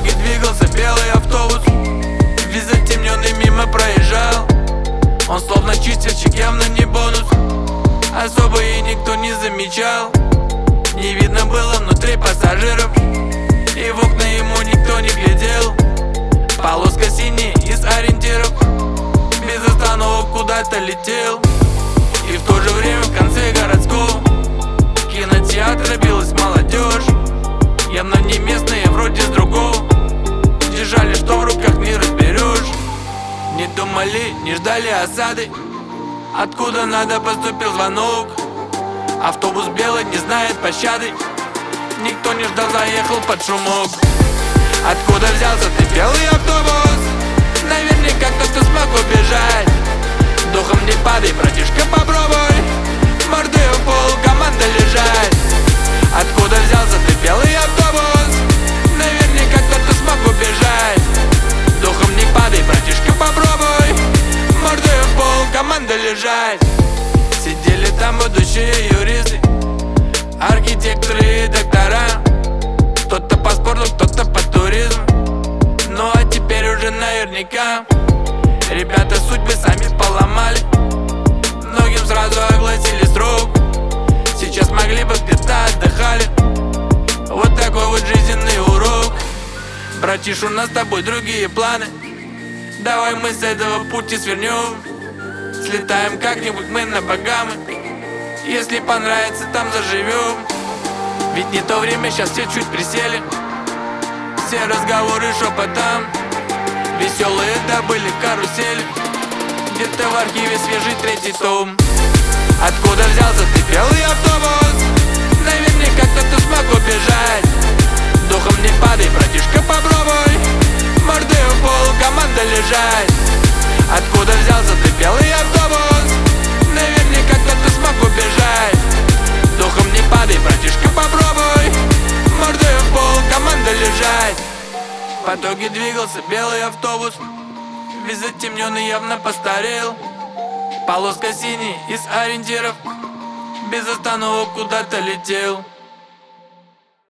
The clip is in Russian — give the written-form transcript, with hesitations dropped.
дороге двигался белый автобус, весь затемненный мимо проезжал. Он словно чистильщик, явно не бонус, особо и никто не замечал. Не видно было внутри пассажиров, и в окна ему никто не глядел. Полоска синяя из ориентиров, без остановок куда-то летел. И в то же время в конце городского кинотеатра билась молодежь, явно не местные, вроде с другого. Держали, что в руках не разберешь. Не думали, не ждали осады, откуда надо поступил звонок. Автобус белый не знает пощады, никто не ждал, заехал под шумок. Откуда взялся ты, белый автобус? Наверняка кто-то смог убежать. Духом не падай, братишка, попробуй мордой в пол, команда лежать. Откуда взялся ты, белый автобус? Наверняка кто-то смог убежать. Духом не падай, братишка, попробуй мордой в пол, команда лежать. Сидели там будущие юристы, архитекторы и доктора. Кто-то по спорту, кто-то по туризму. Ну а теперь уже наверняка ребята судьбы сами поломали, многим сразу огласили срок. Сейчас могли бы где-то отдыхали. Вот такой вот жизненный урок. Братиш, у нас с тобой другие планы, давай мы с этого пути свернем. Слетаем как-нибудь мы на Багамы, если понравится, там заживем. Ведь не то время, сейчас все чуть присели, все разговоры шепотом. Веселые да были карусели, где-то в архиве свежий 3-й том. Откуда взялся ты, белый автобус? Наверняка кто-то смог убежать. Духом не падай, братишка, попробуй мордой в пол, команда лежать. Откуда взялся ты, белый автобус? Наверняка кто-то смог убежать. Духом не падай, братишка, попробуй мордой в пол, команда лежать. В потоке двигался белый автобус, весь затемненный, явно постарел. Полоска синяя из ориентиров, без остановок куда-то летел.